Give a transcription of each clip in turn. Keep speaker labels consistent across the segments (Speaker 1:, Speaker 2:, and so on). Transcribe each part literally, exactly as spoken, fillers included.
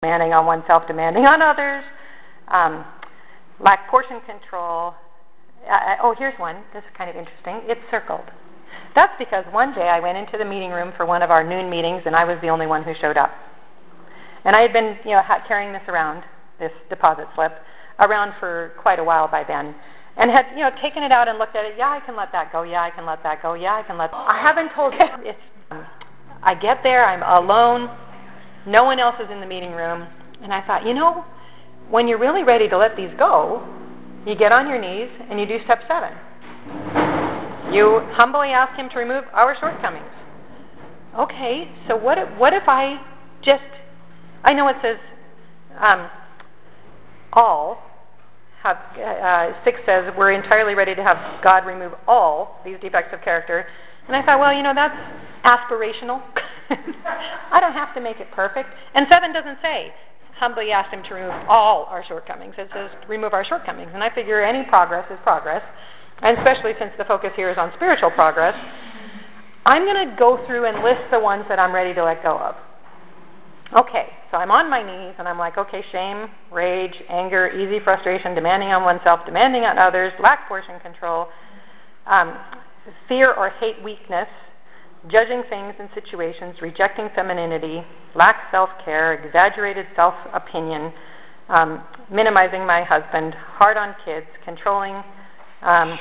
Speaker 1: demanding on oneself, demanding on others, um, lack portion control. Uh, oh, here's one. This is kind of interesting. It's circled. That's because one day I went into the meeting room for one of our noon meetings, and I was the only one who showed up. And I had been, you know, ha- carrying this around, this deposit slip, around for quite a while by then, and had, you know, taken it out and looked at it. Yeah, I can let that go. Yeah, I can let that go. Yeah, I can let. I haven't told you. It's. Um, I get there. I'm alone. No one else is in the meeting room, and I thought, you know, when you're really ready to let these go, you get on your knees and you do step seven. You humbly ask him to remove our shortcomings. Okay, so what if, what if I just, I know it says um, all, have, uh, six says we're entirely ready to have God remove all these defects of character. And I thought, well, you know, that's aspirational. I don't have to make it perfect. And seven doesn't say, humbly ask him to remove all our shortcomings. It says remove our shortcomings. And I figure any progress is progress. And especially since the focus here is on spiritual progress, I'm going to go through and list the ones that I'm ready to let go of. Okay, so I'm on my knees and I'm like, okay, shame, rage, anger, easy frustration, demanding on oneself, demanding on others, lack portion control, um, fear or hate weakness, judging things and situations, rejecting femininity, lack self-care, exaggerated self-opinion, um, minimizing my husband, hard on kids, controlling. Um,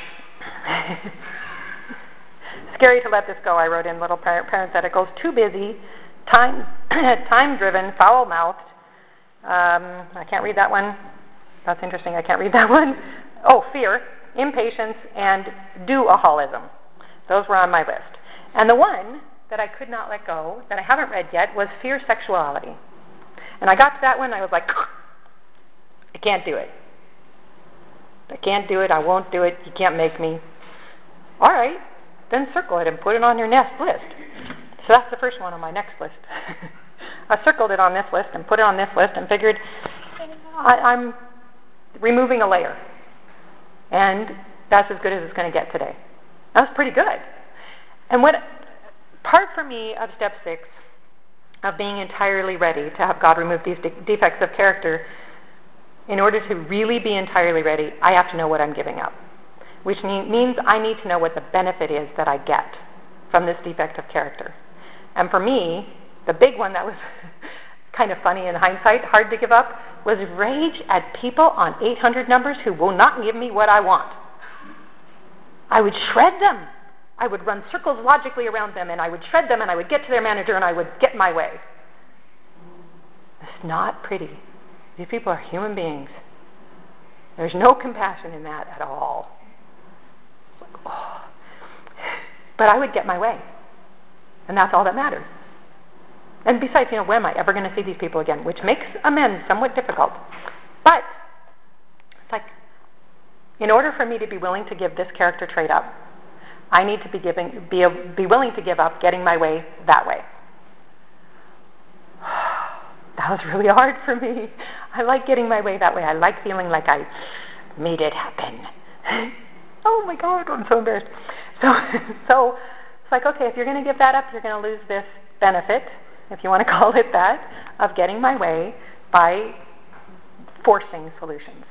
Speaker 1: scary to let this go, I wrote in little par- parentheticals, too busy, time, time-driven, foul-mouthed. Um, I can't read that one. That's interesting, I can't read that one. Oh, fear, impatience, and do-aholism. Those were on my list. And the one that I could not let go, that I haven't read yet, was fear sexuality. And I got to that one, I was like, I can't do it. I can't do it, I won't do it, you can't make me. All right, then circle it and put it on your next list. So that's the first one on my next list. I circled it on this list and put it on this list and figured I, I'm removing a layer. And that's as good as it's going to get today. That was pretty good. And what part for me of step six, of being entirely ready to have God remove these de- defects of character, in order to really be entirely ready, I have to know what I'm giving up, which mean, means I need to know what the benefit is that I get from this defect of character. And for me, the big one that was kind of funny in hindsight, hard to give up, was rage at people on eight hundred numbers who will not give me what I want. I would shred them. I would run circles logically around them, and I would shred them, and I would get to their manager, and I would get my way. It's not pretty. These people are human beings. There's no compassion in that at all. It's like, oh. But I would get my way, and that's all that mattered. And besides, you know, when am I ever going to see these people again? Which makes amends somewhat difficult. But it's like, in order for me to be willing to give this character trait up, I need to be giving, be, be willing to give up getting my way that way. That was really hard for me. I like getting my way that way. I like feeling like I made it happen. Oh my God, I'm so embarrassed. So, so it's like, okay, if you're going to give that up, you're going to lose this benefit, if you want to call it that, of getting my way by forcing solutions.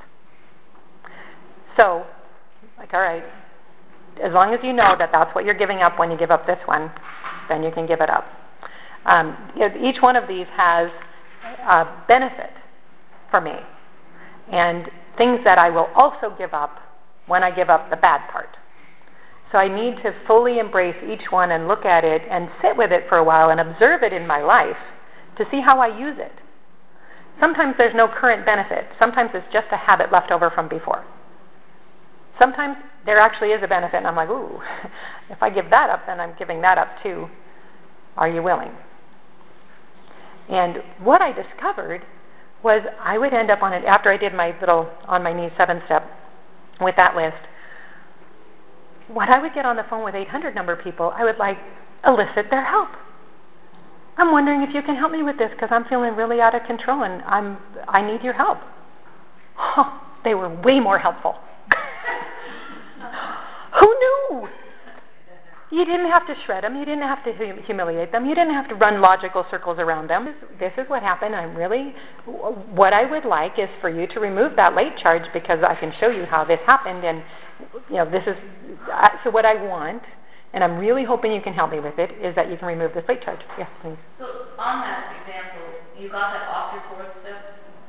Speaker 1: So, like, all right, as long as you know that that's what you're giving up when you give up this one, then you can give it up. Um, each one of these has a benefit for me, and things that I will also give up when I give up the bad part. So I need to fully embrace each one and look at it and sit with it for a while and observe it in my life to see how I use it. Sometimes there's no current benefit. Sometimes it's just a habit left over from before. Sometimes there actually is a benefit, and I'm like, ooh, if I give that up, then I'm giving that up too. Are you willing? And what I discovered was I would end up on it, after I did my little on my knees seven step with that list, when I would get on the phone with eight hundred number people, I would like elicit their help. I'm wondering if you can help me with this because I'm feeling really out of control and I'm I need your help. Oh, they were way more helpful. Who knew? You didn't have to shred them. You didn't have to hum- humiliate them. You didn't have to run logical circles around them. This is what happened. I'm really, what I would like is for you to remove that late charge because I can show you how this happened. And, you know, this is, so what I want, and I'm really hoping you can help me with it, is that you can remove this late charge. Yes, please.
Speaker 2: So on that example, you got that off your fourth step?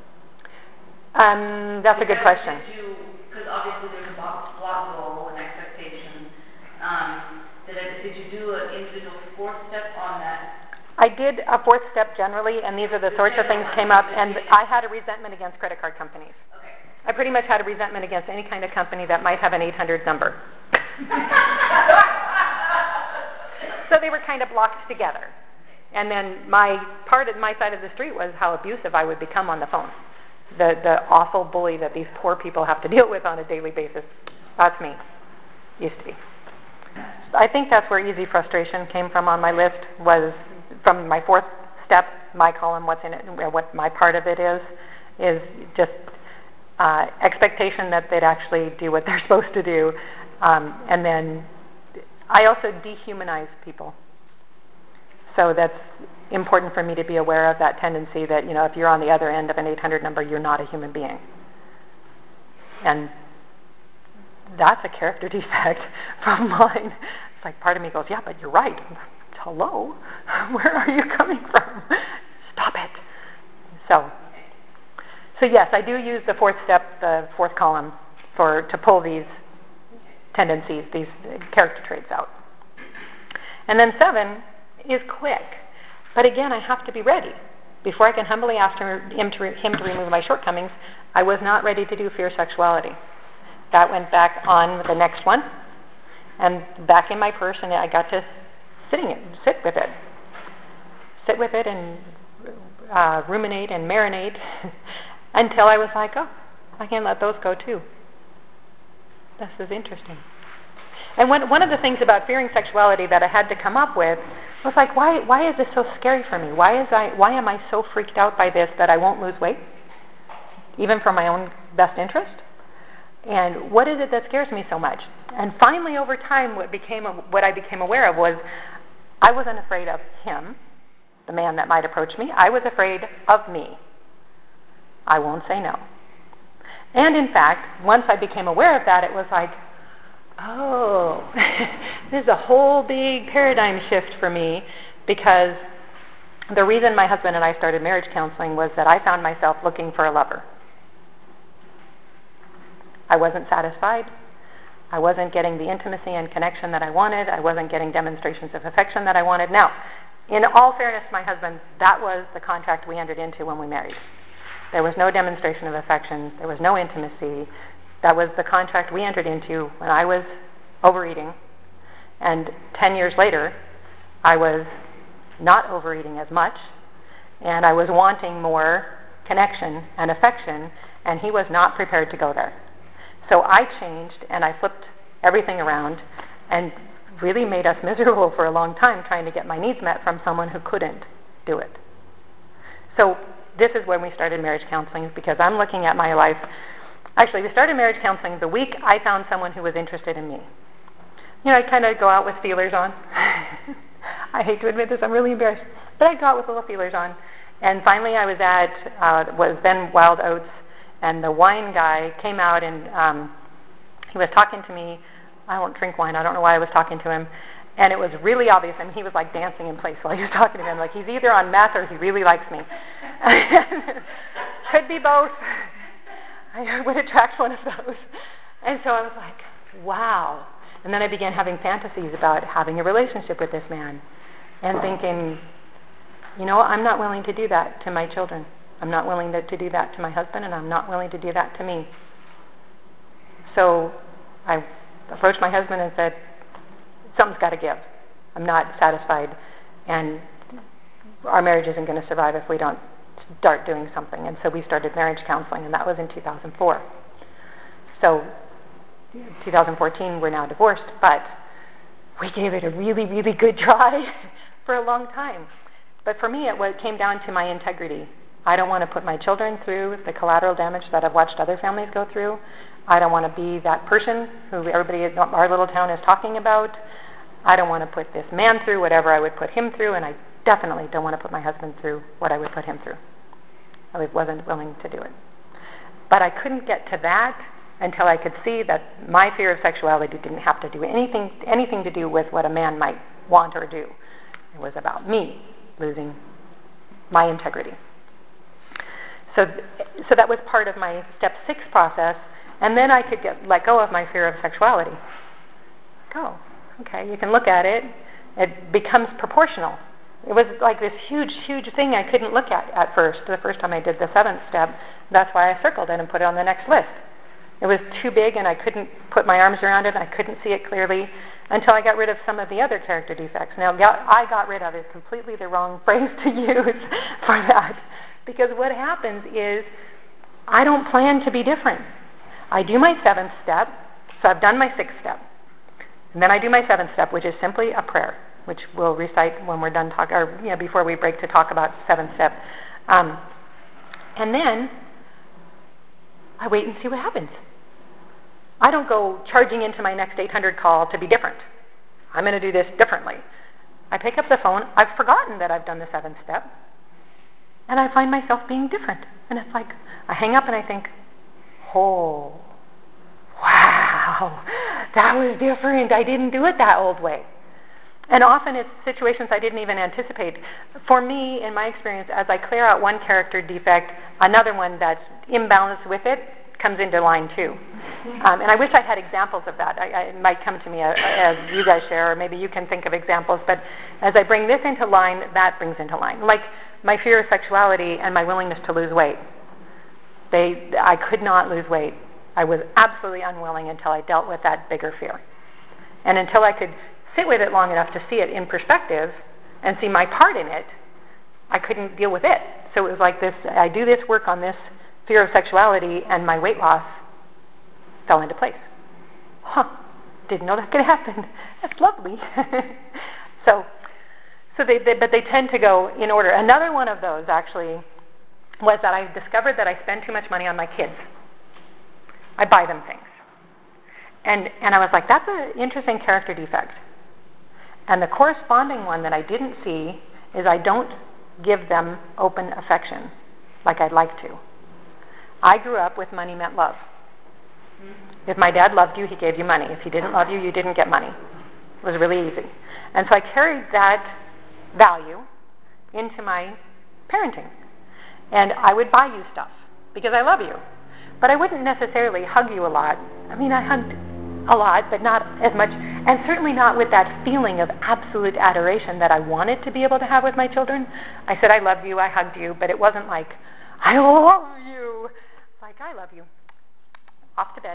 Speaker 1: Um, that's a good question.
Speaker 2: Because obviously there's a block, block goal and expectation. Um, Did, I, did you do an individual fourth step on that?
Speaker 1: I did a fourth step generally, and these are the sorts of things came up, and I had a resentment against credit card companies.
Speaker 2: Okay.
Speaker 1: I pretty much had a resentment against any kind of company that might have an eight hundred number. So they were kind of blocked together. And then my part of my side of the street was how abusive I would become on the phone. The, the awful bully that these poor people have to deal with on a daily basis. That's me. Used to be. I think that's where easy frustration came from on my list, was from my fourth step, my column, what's in it, what my part of it is, is just uh, expectation that they'd actually do what they're supposed to do. Um, and then I also dehumanize people. So that's important for me to be aware of that tendency that, you know, if you're on the other end of an eight hundred number, you're not a human being. And that's a character defect from mine. It's like part of me goes, yeah, but you're right. Hello? Where are you coming from? Stop it. So, so yes, I do use the fourth step, the fourth column, for to pull these tendencies, these character traits out. And then seven is quick. But again, I have to be ready. Before I can humbly ask him to, him to remove my shortcomings, I was not ready to do fierce sexuality. That went back on the next one, and back in my purse, and I got to sitting it, sit with it, sit with it, and uh, ruminate and marinate until I was like, oh, I can let those go too. This is interesting. And one one of the things about fearing sexuality that I had to come up with was like, why why is this so scary for me? Why is I why am I so freaked out by this that I won't lose weight, even for my own best interest? And what is it that scares me so much? And finally, over time, what became what I became aware of was I wasn't afraid of him, the man that might approach me. I was afraid of me. I won't say no. And in fact, once I became aware of that, it was like, oh, this is a whole big paradigm shift for me, because the reason my husband and I started marriage counseling was that I found myself looking for a lover. I wasn't satisfied. I wasn't getting the intimacy and connection that I wanted. I wasn't getting demonstrations of affection that I wanted. Now, in all fairness to my husband, that was the contract we entered into when we married. There was no demonstration of affection. There was no intimacy. That was the contract we entered into when I was overeating. And ten years later, I was not overeating as much, and I was wanting more connection and affection, and he was not prepared to go there. So I changed, and I flipped everything around and really made us miserable for a long time trying to get my needs met from someone who couldn't do it. So this is when we started marriage counseling, because I'm looking at my life. Actually, we started marriage counseling the week I found someone who was interested in me. You know, I kind of go out with feelers on. I hate to admit this, I'm really embarrassed. But I go out with little feelers on. And finally I was at, uh, was then Wild Oats, and the wine guy came out, and um, he was talking to me. I don't drink wine. I don't know why I was talking to him. And it was really obvious. I mean, he was like dancing in place while he was talking to him. Like, he's either on meth or he really likes me. Could be both. I would attract one of those. And so I was like, wow. And then I began having fantasies about having a relationship with this man and thinking, you know, I'm not willing to do that to my children. I'm not willing to, to do that to my husband, and I'm not willing to do that to me. So I approached my husband and said, something's got to give. I'm not satisfied, and our marriage isn't going to survive if we don't start doing something. And so we started marriage counseling, and that was in two thousand four. So two thousand fourteen, we're now divorced, but we gave it a really, really good try for a long time. But for me, it came down to my integrity. I don't want to put my children through the collateral damage that I've watched other families go through. I don't want to be that person who everybody in our little town is talking about. I don't want to put this man through whatever I would put him through, and I definitely don't want to put my husband through what I would put him through. I wasn't willing to do it. But I couldn't get to that until I could see that my fear of sexuality didn't have to do anything anything to do with what a man might want or do. It was about me losing my integrity. So, so that was part of my step six process, and then I could get let go of my fear of sexuality. Go, okay, you can look at it. It becomes proportional. It was like this huge, huge thing I couldn't look at at first. The first time I did the seventh step, that's why I circled it and put it on the next list. It was too big, and I couldn't put my arms around it. I couldn't see it clearly until I got rid of some of the other character defects. Now, I got rid of is completely the wrong phrase to use for that, because what happens is I don't plan to be different. I do my seventh step, so I've done my sixth step. And then I do my seventh step, which is simply a prayer, which we'll recite when we're done talking, or you know, before we break to talk about seventh step. Um, and then I wait and see what happens. I don't go charging into my next eight hundred call to be different. I'm going to do this differently. I pick up the phone. I've forgotten that I've done the seventh step, and I find myself being different. And it's like I hang up and I think, oh, wow, that was different. I didn't do it that old way. And often it's situations I didn't even anticipate. For me, in my experience, as I clear out one character defect, another one that's imbalanced with it comes into line too. Um, and I wish I had examples of that. I, I, it might come to me as, as you guys share, or maybe you can think of examples. But as I bring this into line, that brings into line. Like my fear of sexuality and my willingness to lose weight. They, I could not lose weight. I was absolutely unwilling until I dealt with that bigger fear. And until I could sit with it long enough to see it in perspective and see my part in it, I couldn't deal with it. So it was like this, I do this work on this fear of sexuality, and my weight loss fell into place. Huh, didn't know that could happen. That's lovely. so, so they, they, but they tend to go in order. Another one of those, actually, was that I discovered that I spend too much money on my kids. I buy them things. And, and I was like, that's an interesting character defect. And the corresponding one that I didn't see is I don't give them open affection like I'd like to. I grew up with money meant love. Mm-hmm. If my dad loved you, he gave you money. If he didn't love you, you didn't get money. It was really easy. And so I carried that value into my parenting. And I would buy you stuff because I love you. But I wouldn't necessarily hug you a lot. I mean, I hugged a lot, but not as much, and certainly not with that feeling of absolute adoration that I wanted to be able to have with my children. I said, I love you, I hugged you, but it wasn't like, I love you. It's like, I love you. Off to bed.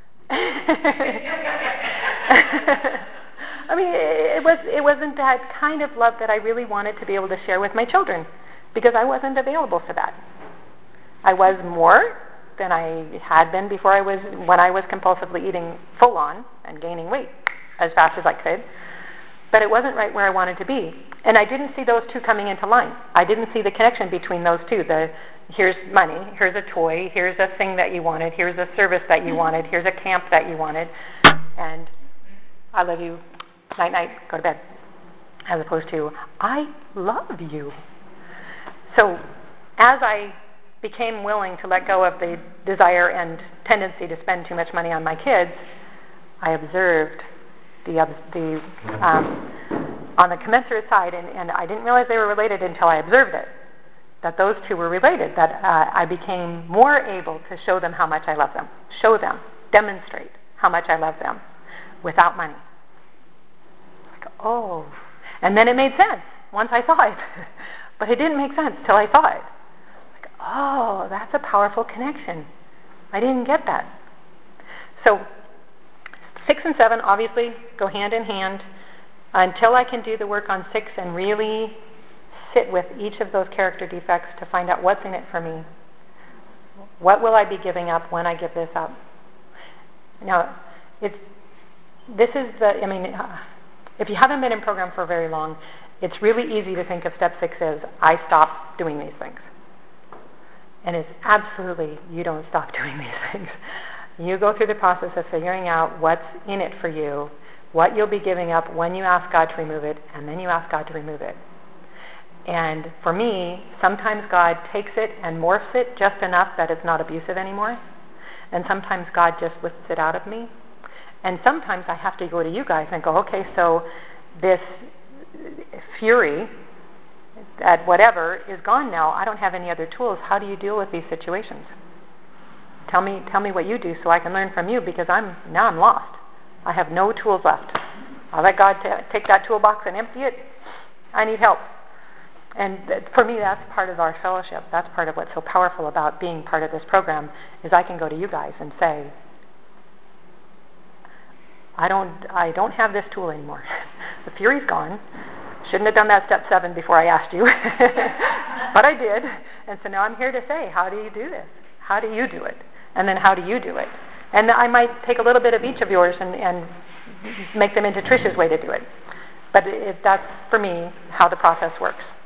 Speaker 1: I mean, it was, it wasn't that kind of love that I really wanted to be able to share with my children, because I wasn't available for that. I was more than I had been before I was, when I was compulsively eating full on and gaining weight as fast as I could. But it wasn't right where I wanted to be. And I didn't see those two coming into line. I didn't see the connection between those two. The here's money, here's a toy, here's a thing that you wanted, here's a service that you wanted, here's a camp that you wanted, and I love you, night night, go to bed. As opposed to, I love you. So as I became willing to let go of the desire and tendency to spend too much money on my kids, I observed the, the um, on the commensurate side, and, and I didn't realize they were related until I observed it, that those two were related, that uh, I became more able to show them how much I love them, show them, demonstrate how much I love them without money. Like, oh, and then it made sense once I saw it, but it didn't make sense till I saw it. Oh, that's a powerful connection. I didn't get that. So six and seven obviously go hand in hand. Until I can do the work on six and really sit with each of those character defects to find out what's in it for me. What will I be giving up when I give this up? Now, it's, this is the, I mean, uh, if you haven't been in program for very long, it's really easy to think of step six as, I stop doing these things. And it's absolutely, you don't stop doing these things. You go through the process of figuring out what's in it for you what you'll be giving up when you ask God to remove it, and then you ask God to remove it. And for me, sometimes God takes it and morphs it just enough that it's not abusive anymore. And sometimes God just lifts it out of me. And sometimes I have to go to you guys and go, okay, so this fury at whatever is gone now. I don't have any other tools. How do you deal with these situations? Tell me, tell me what you do so I can learn from you, because I'm now I'm lost. I have no tools left. I'll let God t- take that toolbox and empty it. I need help. And th- for me, that's part of our fellowship. That's part of what's so powerful about being part of this program, is I can go to you guys and say, I don't, I don't have this tool anymore. The fury's gone. Shouldn't have done that step seven before I asked you, but I did. And so now I'm here to say, how do you do this? How do you do it? And then how do you do it? And I might take a little bit of each of yours and, and make them into Trish's way to do it. But it, that's, for me, how the process works.